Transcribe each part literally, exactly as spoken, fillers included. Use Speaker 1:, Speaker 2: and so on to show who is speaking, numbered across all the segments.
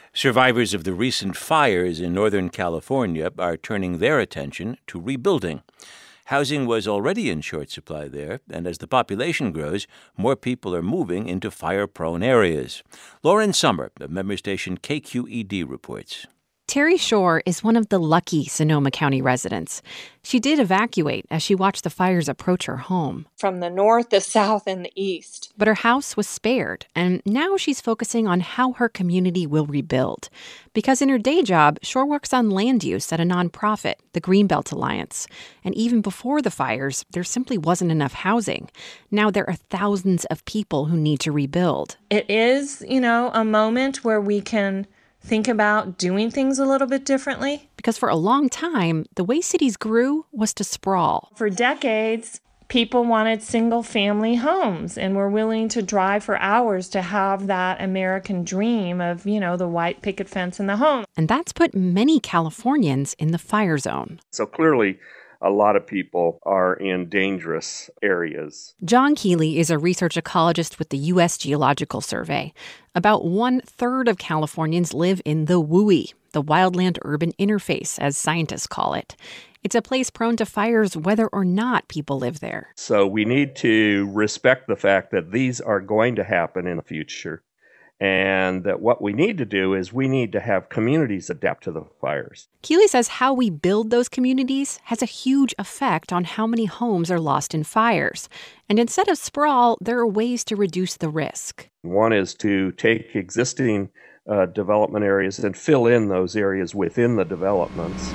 Speaker 1: Survivors of the recent fires in Northern California are turning their attention to rebuilding. Housing was already in short supply there, and as the population grows, more people are moving into fire-prone areas. Lauren Sommer of member station K Q E D reports.
Speaker 2: Terry Shore is one of the lucky Sonoma County residents. She did evacuate as she watched the fires approach her home.
Speaker 3: From the north, the south, and the east.
Speaker 2: But her house was spared, and now she's focusing on how her community will rebuild. Because in her day job, Shore works on land use at a nonprofit, the Greenbelt Alliance. And even before the fires, there simply wasn't enough housing. Now there are thousands of people who need to rebuild.
Speaker 3: It is, you know, a moment where we can think about doing things a little bit differently.
Speaker 2: Because for a long time, the way cities grew was to sprawl.
Speaker 3: For decades, people wanted single-family homes and were willing to drive for hours to have that American dream of, you know, the white picket fence and the home.
Speaker 2: And that's put many Californians in the fire zone.
Speaker 4: So clearly, a lot of people are in dangerous areas.
Speaker 2: John Keeley is a research ecologist with the U S Geological Survey. About one-third of Californians live in the W U I, the wildland-urban interface, as scientists call it. It's a place prone to fires whether or not people live there.
Speaker 4: So we need to respect the fact that these are going to happen in the future. And that what we need to do is we need to have communities adapt to the fires.
Speaker 2: Keeley says how we build those communities has a huge effect on how many homes are lost in fires. And instead of sprawl, there are ways to reduce the risk.
Speaker 4: One is to take existing uh, development areas and fill in those areas within the developments.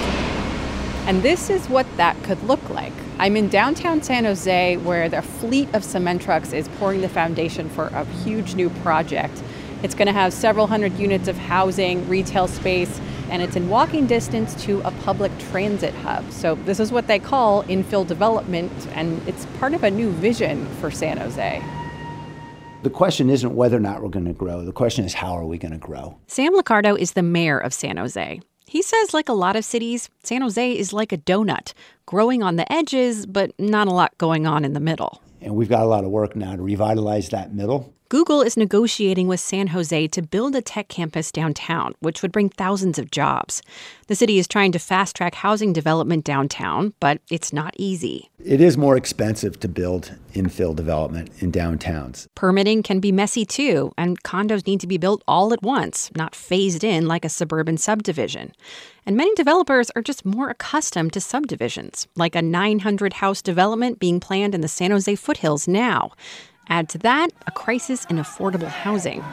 Speaker 5: And this is what that could look like. I'm in downtown San Jose, where the fleet of cement trucks is pouring the foundation for a huge new project. It's going to have several hundred units of housing, retail space, and it's in walking distance to a public transit hub. So this is what they call infill development, and it's part of a new vision for San Jose.
Speaker 6: The question isn't whether or not we're going to grow. The question is, how are we going to grow?
Speaker 2: Sam Liccardo is the mayor of San Jose. He says, like a lot of cities, San Jose is like a donut, growing on the edges, but not a lot going on in the middle.
Speaker 6: And we've got a lot of work now to revitalize that middle.
Speaker 2: Google is negotiating with San Jose to build a tech campus downtown, which would bring thousands of jobs. The city is trying to fast-track housing development downtown, but it's not easy.
Speaker 6: It is more expensive to build infill development in downtowns.
Speaker 2: Permitting can be messy, too, and condos need to be built all at once, not phased in like a suburban subdivision. And many developers are just more accustomed to subdivisions, like a nine hundred house development being planned in the San Jose foothills now. Add to that a crisis in affordable housing.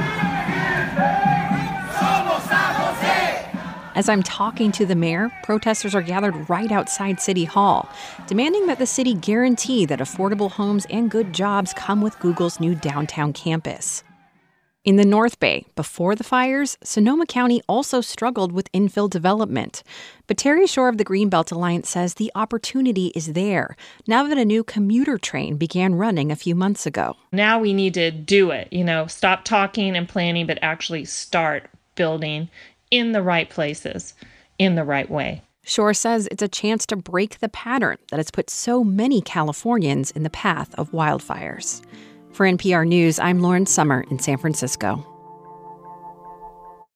Speaker 2: As I'm talking to the mayor, protesters are gathered right outside City Hall, demanding that the city guarantee that affordable homes and good jobs come with Google's new downtown campus. In the North Bay, before the fires, Sonoma County also struggled with infill development. But Terry Shore of the Greenbelt Alliance says the opportunity is there, now that a new commuter train began running a few months ago.
Speaker 3: Now we need to do it, you know, stop talking and planning, but actually start building in the right places, in the right way.
Speaker 2: Shore says it's a chance to break the pattern that has put so many Californians in the path of wildfires. For N P R News, I'm Lauren Sommer in San Francisco.